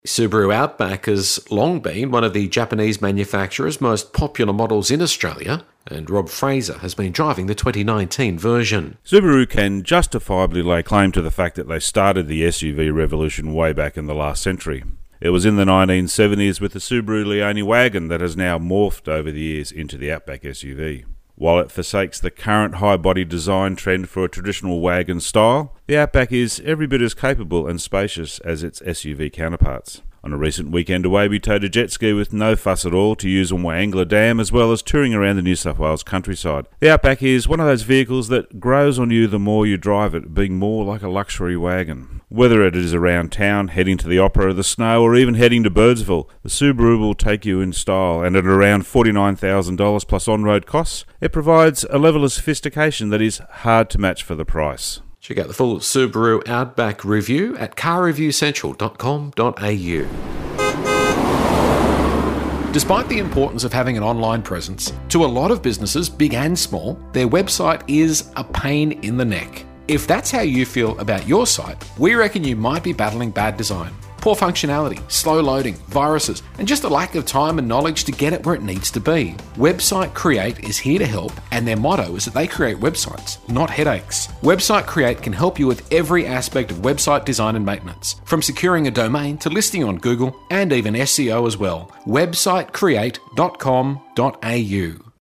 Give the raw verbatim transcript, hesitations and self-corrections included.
Subaru Outback has long been one of the Japanese manufacturer's most popular models in Australia, and Rob Fraser has been driving the twenty nineteen version. Subaru can justifiably lay claim to the fact that they started the S U V revolution way back in the last century. It was in the nineteen seventies with the Subaru Leone wagon that has now morphed over the years into the Outback S U V. While it forsakes the current high-body design trend for a traditional wagon style, the Outback is every bit as capable and spacious as its S U V counterparts. On a recent weekend away, we towed a jet ski with no fuss at all to use on Wangler Dam, as well as touring around the New South Wales countryside. The Outback is one of those vehicles that grows on you the more you drive it, being more like a luxury wagon. Whether it is around town, heading to the opera, the snow, or even heading to Birdsville, the Subaru will take you in style, and at around forty-nine thousand dollars plus on-road costs, it provides a level of sophistication that is hard to match for the price. Check out the full Subaru Outback review at car review central dot com dot a u. Despite the importance of having an online presence, to a lot of businesses, big and small, their website is a pain in the neck. If that's how you feel about your site, we reckon you might be battling bad design, poor functionality, slow loading, viruses, and just a lack of time and knowledge to get it where it needs to be. Website Create is here to help, and their motto is that they create websites, not headaches. Website Create can help you with every aspect of website design and maintenance, from securing a domain to listing on Google and even S E O as well. website create dot com dot a u.